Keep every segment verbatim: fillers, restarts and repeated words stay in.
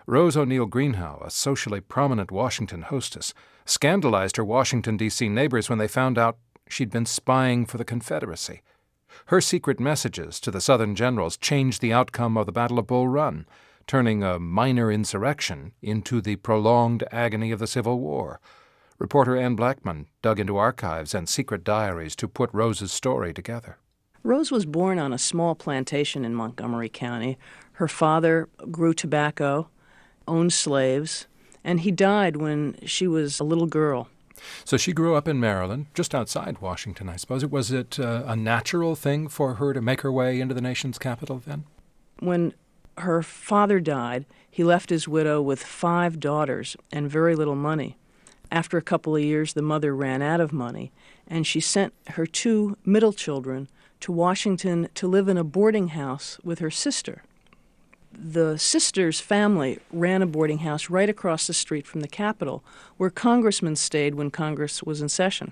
Rose O'Neal Greenhow, a socially prominent Washington hostess, scandalized her Washington, D C neighbors when they found out she'd been spying for the Confederacy. Her secret messages to the Southern generals changed the outcome of the Battle of Bull Run, turning a minor insurrection into the prolonged agony of the Civil War. Reporter Ann Blackman dug into archives and secret diaries to put Rose's story together. Rose was born on a small plantation in Montgomery County. Her father grew tobacco, owned slaves, and he died when she was a little girl. So she grew up in Maryland, just outside Washington, I suppose. Was it uh, a natural thing for her to make her way into the nation's capital then? When her father died, he left his widow with five daughters and very little money. After a couple of years, the mother ran out of money, and she sent her two middle children to Washington to live in a boarding house with her sister. The sister's family ran a boarding house right across the street from the Capitol, where congressmen stayed when Congress was in session.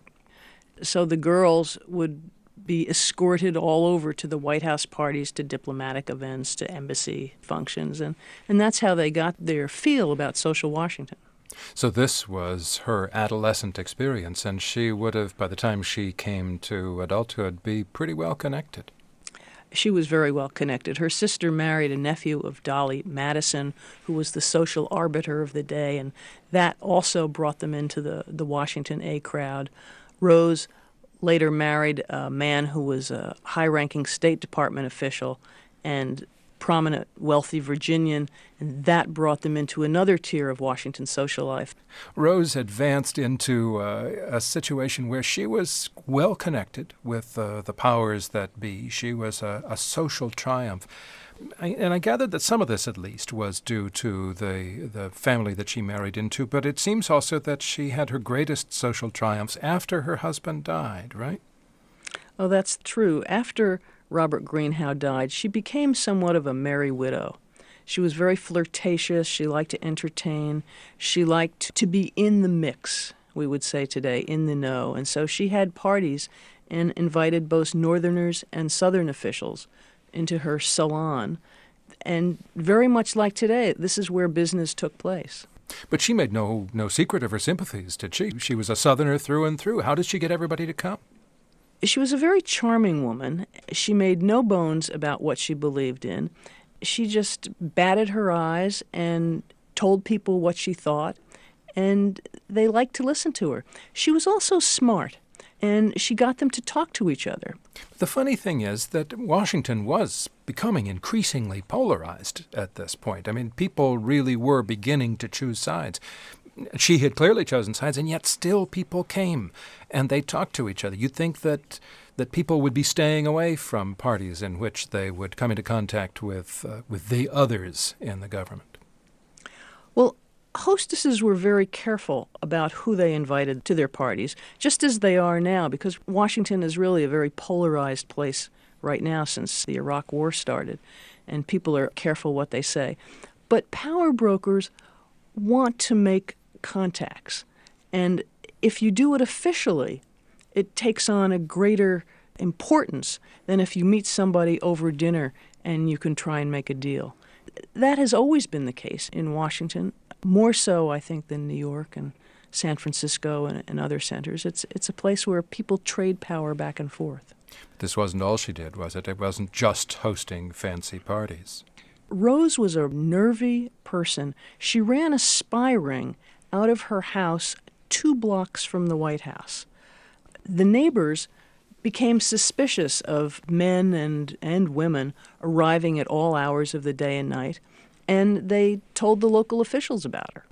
So the girls would be escorted all over to the White House parties, to diplomatic events, to embassy functions, and, and that's how they got their feel about social Washington. So this was her adolescent experience, and she would have, by the time she came to adulthood, be pretty well connected. She was very well connected. Her sister married a nephew of Dolly Madison, who was the social arbiter of the day, and that also brought them into the, the Washington A crowd. Rose later married a man who was a high-ranking State Department official and prominent, wealthy Virginian, and that brought them into another tier of Washington social life. Rose advanced into uh, a situation where she was well connected with uh, the powers that be. She was a, a social triumph. I, and I gathered that some of this, at least, was due to the, the family that she married into, but it seems also that she had her greatest social triumphs after her husband died, right? Oh, that's true. After Robert Greenhow died, she became somewhat of a merry widow. She was very flirtatious. She liked to entertain. She liked to be in the mix, we would say today, in the know. And so she had parties and invited both Northerners and Southern officials into her salon. And very much like today, this is where business took place. But she made no no secret of her sympathies, did she? She was a Southerner through and through. How did she get everybody to come? She was a very charming woman. She made no bones about what she believed in. She just batted her eyes and told people what she thought, and they liked to listen to her. She was also smart, and she got them to talk to each other. The funny thing is that Washington was becoming increasingly polarized at this point. I mean, people really were beginning to choose sides. She had clearly chosen sides, and yet still people came, and they talked to each other. You'd think that that people would be staying away from parties in which they would come into contact with uh, with the others in the government. Well, hostesses were very careful about who they invited to their parties, just as they are now, because Washington is really a very polarized place right now since the Iraq War started, and people are careful what they say. But power brokers want to make contacts, and if you do it officially, it takes on a greater importance than if you meet somebody over dinner and you can try and make a deal. That has always been the case in Washington, more so, I think, than New York and San Francisco and, and other centers. It's it's a place where people trade power back and forth. This wasn't all she did, was it? It wasn't just hosting fancy parties. Rose was a nervy person. She ran a spy ring out of her house two blocks from the White House. The neighbors became suspicious of men and, and women arriving at all hours of the day and night, and they told the local officials about her.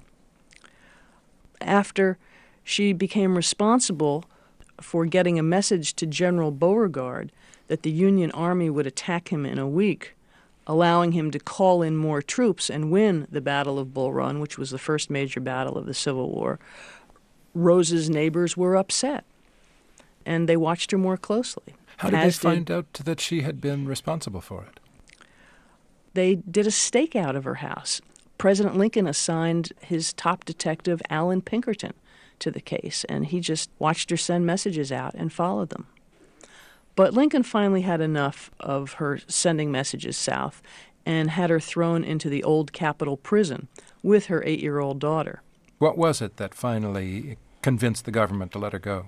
After she became responsible for getting a message to General Beauregard that the Union Army would attack him in a week, allowing him to call in more troops and win the Battle of Bull Run, which was the first major battle of the Civil War, Rose's neighbors were upset, and they watched her more closely. How did they find did, out that she had been responsible for it? They did a stakeout of her house. President Lincoln assigned his top detective, Alan Pinkerton, to the case, and he just watched her send messages out and followed them. But Lincoln finally had enough of her sending messages south, and had her thrown into the old Capitol prison with her eight-year-old daughter. What was it that finally convinced the government to let her go?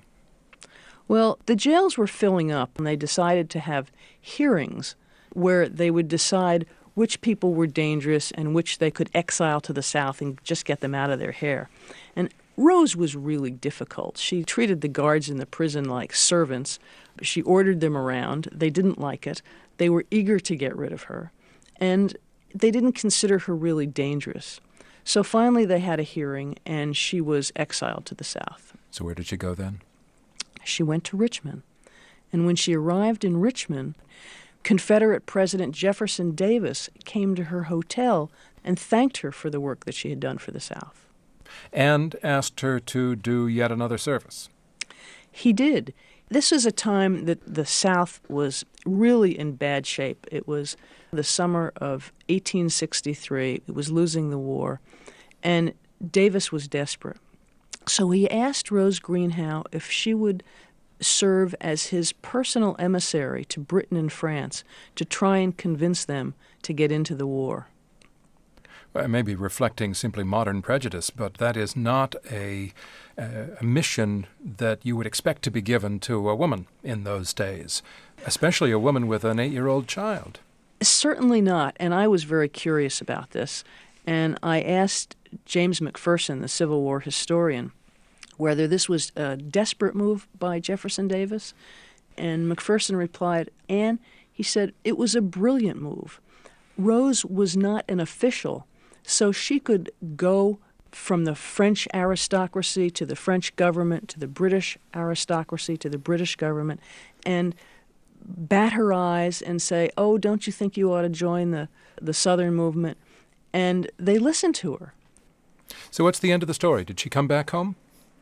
Well, the jails were filling up, and they decided to have hearings where they would decide which people were dangerous and which they could exile to the South and just get them out of their hair. And Rose was really difficult. She treated the guards in the prison like servants. She ordered them around. They didn't like it. They were eager to get rid of her. And they didn't consider her really dangerous. So finally they had a hearing, and she was exiled to the South. So where did she go then? She went to Richmond. And when she arrived in Richmond, Confederate President Jefferson Davis came to her hotel and thanked her for the work that she had done for the South. And asked her to do yet another service. He did. This was a time that the South was really in bad shape. It was the summer of eighteen sixty-three. It was losing the war, and Davis was desperate. So he asked Rose Greenhow if she would serve as his personal emissary to Britain and France to try and convince them to get into the war. Well, I may be reflecting simply modern prejudice, but that is not a, a mission that you would expect to be given to a woman in those days, especially a woman with an eight-year-old child. Certainly not, and I was very curious about this, and I asked James McPherson, the Civil War historian, whether this was a desperate move by Jefferson Davis, and McPherson replied, Anne, he said, it was a brilliant move. Rose was not an official, so she could go from the French aristocracy to the French government to the British aristocracy to the British government and bat her eyes and say, oh, don't you think you ought to join the, the Southern movement? And they listened to her. So what's the end of the story? Did she come back home?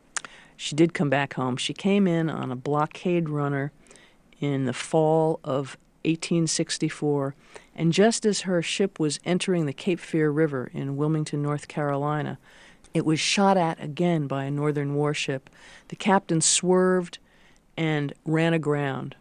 She did come back home. She came in on a blockade runner in the fall of eighteen sixty-four, and just as her ship was entering the Cape Fear River in Wilmington, North Carolina, it was shot at again by a Northern warship. The captain swerved and ran aground.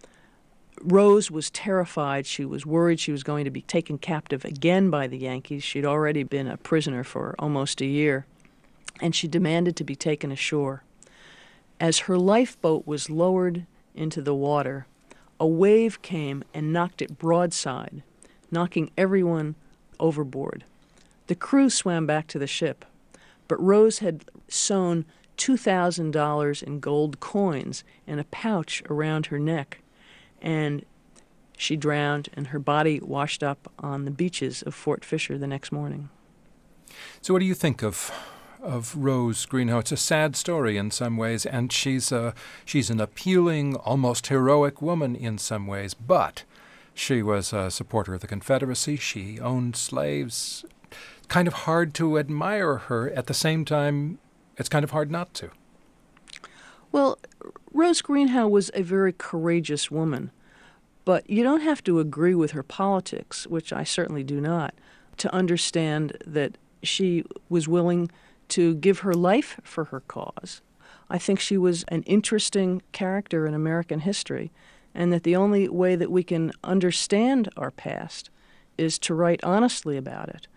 Rose was terrified. She was worried she was going to be taken captive again by the Yankees. She'd already been a prisoner for almost a year, and she demanded to be taken ashore. As her lifeboat was lowered into the water, a wave came and knocked it broadside, knocking everyone overboard. The crew swam back to the ship, but Rose had sewn two thousand dollars in gold coins in a pouch around her neck, and she drowned, and her body washed up on the beaches of Fort Fisher the next morning. So what do you think of of Rose Greenhow? It's a sad story in some ways, and she's a, she's an appealing, almost heroic woman in some ways, but she was a supporter of the Confederacy. She owned slaves. It's kind of hard to admire her. At the same time, it's kind of hard not to. Well, Rose Greenhow was a very courageous woman, but you don't have to agree with her politics, which I certainly do not, to understand that she was willing to give her life for her cause. I think she was an interesting character in American history, and that the only way that we can understand our past is to write honestly about it.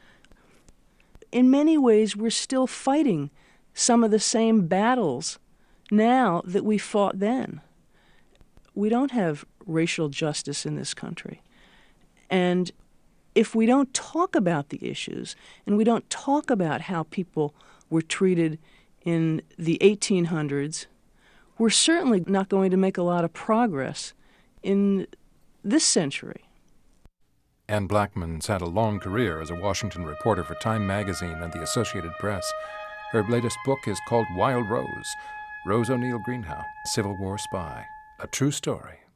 In many ways, we're still fighting some of the same battles now that we fought then. We don't have racial justice in this country. And if we don't talk about the issues, and we don't talk about how people were treated in the eighteen hundreds, we're certainly not going to make a lot of progress in this century. Anne Blackman's had a long career as a Washington reporter for Time magazine and the Associated Press. Her latest book is called Wild Rose, Rose O'Neal Greenhow, Civil War Spy, a true story.